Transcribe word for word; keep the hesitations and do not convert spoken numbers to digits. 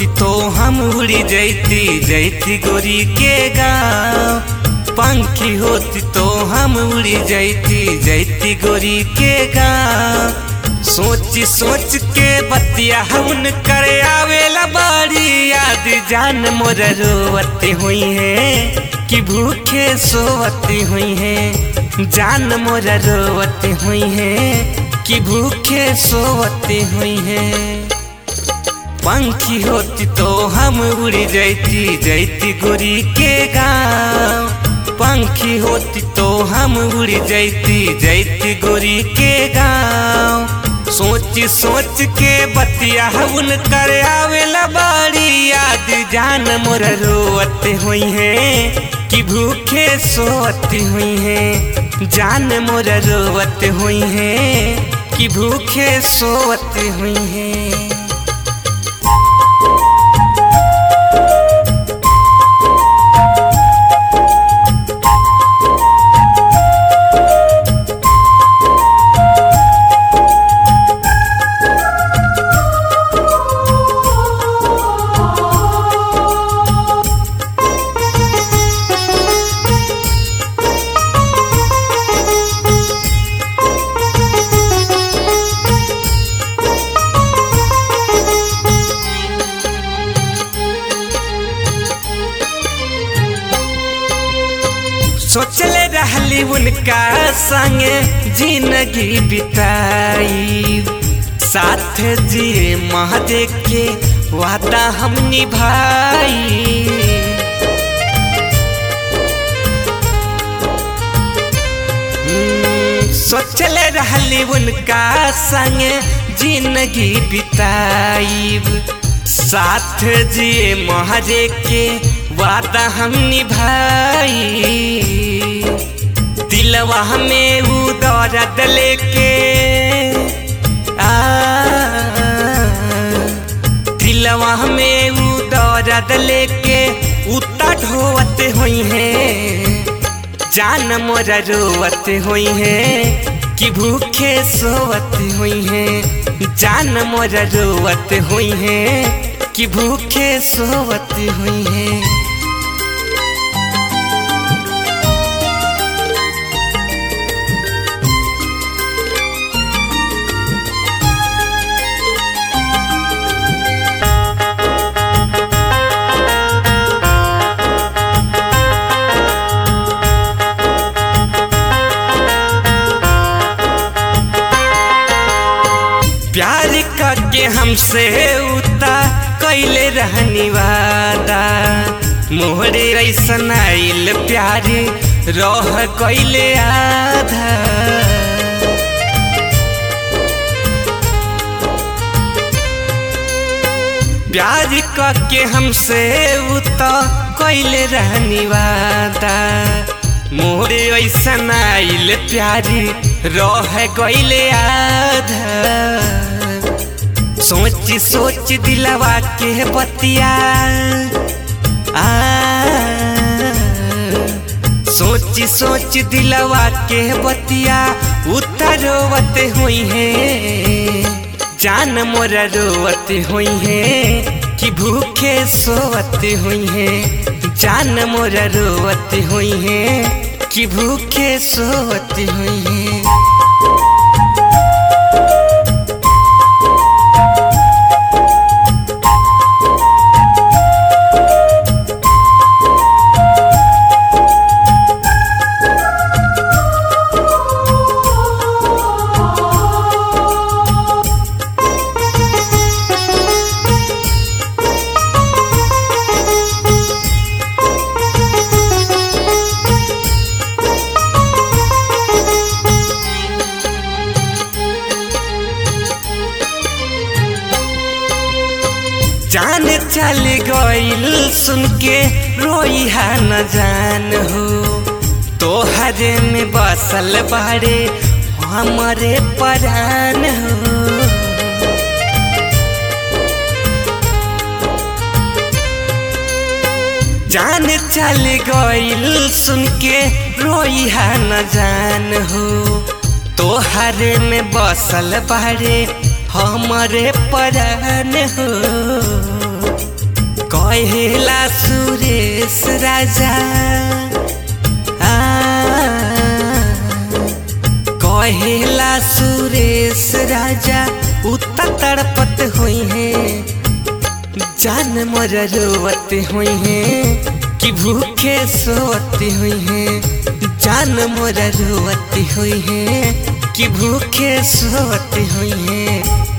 होती तो हम उड़ी जैती जैती गोरी के गाँव। पंखी होती तो हम उड़ी जैती जैती गोरी के गाँव। सोच सोच के बतिया उन कर आवेला बारी याद जान मोर रोवती हुई है कि भूखे सोवती हुई है। जान मोर रोवती हुई है कि भूखे सोवती हुई है। पंखी होती तो हम उड़ी जैती जैती गोरी के गाँव। पंखी होती तो हम उड़ी जैती जैती गोरी के गाँव। सोच सोच के बतिया उन कर आवेला बारी याद जान मोर रोवती हुई है कि भूखे सोवती हुई है। जान मोर रोवती हुई है कि भूखे सोवती हुई है। सोचले रहली उनका संगे जिंदगी बिताई। साथ जिए महादेव के वादा हम निभाई। सोचले रहली उनका संगे जिंदगी बिताई। साथ जिए महादेव के वादा हम निभाई। दिलवा में उ दर्द लेके आ दिलवा में उ दर्द लेके उता ढोवत हुई है। जान मोर रोवत हुई है कि भूखे सोवत हुई है। जान मोर रोवत हुई है कि भूखे सोवत हुई है। प्यार करके हमसे उता कैले रहनी वादा। मोहरे ऐसन आइल प्यार रह कैले आधा। प्यार करके हमसे उता कैले रहनी वादा। मोहरे ऐसन आइल प्यार रह गइले आधा। सोच सोच दिलवा के बतिया आ सोच सोच दिलवा के बतिया उतरोवत हुई है। जान मोर रोवत हुई है कि भूखे सोवत हुई है। जान मोर रोवत हुई है कि भूखे सोवत हुई है। जान चल गइल सुन के रोई हा न जान हो। तोहरे में बसल बारे हमारे परान हो। जान चल गइल सुन के रोई हा न जान हो। तोहरे में बसल बारे हमारे परान हो। कहेला सुरेश राजा आ कहेला सुरेश राजा उता तड़पत हुई है जान मोर रोवत हुई है कि भूखे सोती हुई है जान मोर रोवती हुई है कि भूखे सोती हुई है।